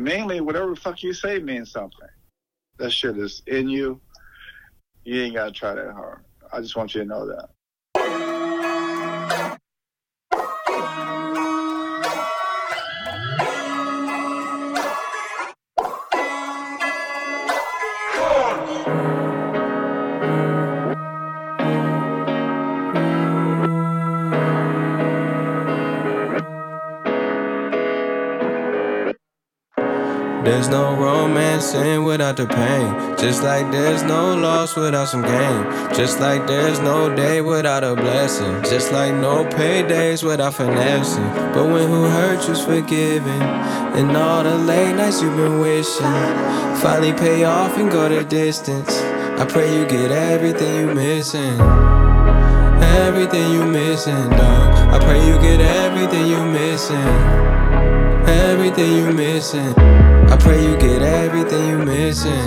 mainly whatever the fuck you say means something. That shit is in you. You ain't gotta try that hard. I just want you to know that. There's no romance in without the pain. Just like there's no loss without some gain. Just like there's no day without a blessing. Just like no paydays without finessing. But when who hurt you's forgiven, and all the late nights you've been wishing finally pay off and go the distance. I pray you get everything you missing. Everything you missing, dog. I pray you get everything you missing. Everything you missing. I pray you get everything you missing.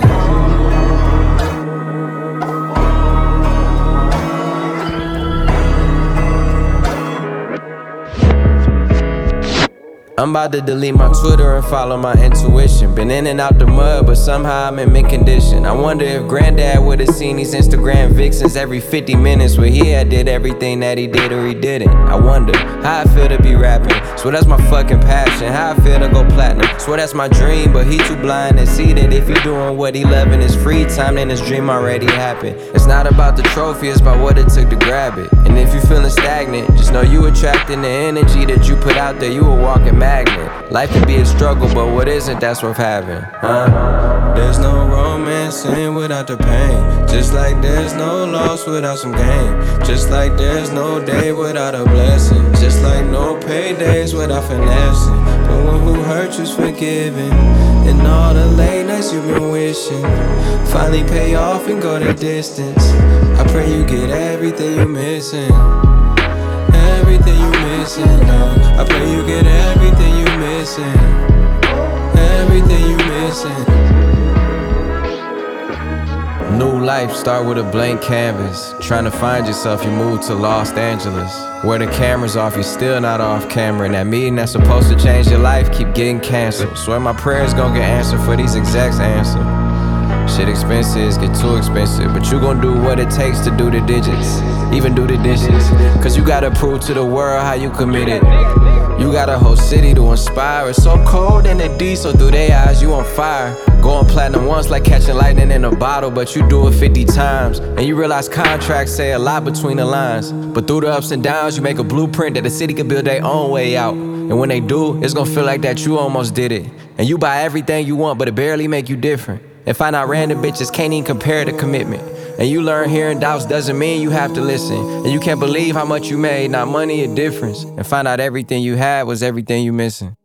I'm about to delete my Twitter and follow my intuition. Been in and out the mud, but somehow I'm in mint condition. I wonder if granddad would've seen these Instagram vixens every 50 minutes where he had did everything that he did or he didn't. I wonder how I feel to be rapping. So that's my fucking passion. How I feel to go platinum. Swear that's my dream, but he too blind to see that if he doing what he love in his free time, then his dream already happened. It's not about the trophy, it's about what it took to grab it. And if you feeling stagnant, just know you attracting the energy that you put out there. You a walking magnet. Life can be a struggle, but what isn't, that's worth having, huh? There's no romance in without the pain. Just like there's no loss without some gain. Just like there's no day without a blessing. Just like no paydays without finessing. But when who hurt you's forgiven, and all the late nights you've been wishing finally pay off and go the distance. I pray you get everything you missing. Everything you missing, no. I pray you get everything you missing. Everything you missing. New life start with a blank canvas. Trying to find yourself, you move to Los Angeles. Where the camera's off, you're still not off camera. And that meeting that's supposed to change your life keep getting canceled. Swear my prayers gon' get answered for these execs answer. Shit expenses get too expensive, but you gon' do what it takes to do the digits, even do the dishes. Cause you gotta prove to the world how you committed. You got a whole city to inspire. It's so cold in the D, so through their eyes you on fire. Going platinum once like catching lightning in a bottle, but you do it 50 times. And you realize contracts say a lot between the lines. But through the ups and downs, you make a blueprint that the city can build their own way out. And when they do, it's gonna feel like that you almost did it. And you buy everything you want, but it barely make you different. And find out random bitches can't even compare the commitment. And you learn hearing doubts doesn't mean you have to listen. And you can't believe how much you made, not money, a difference. And find out everything you had was everything you missing.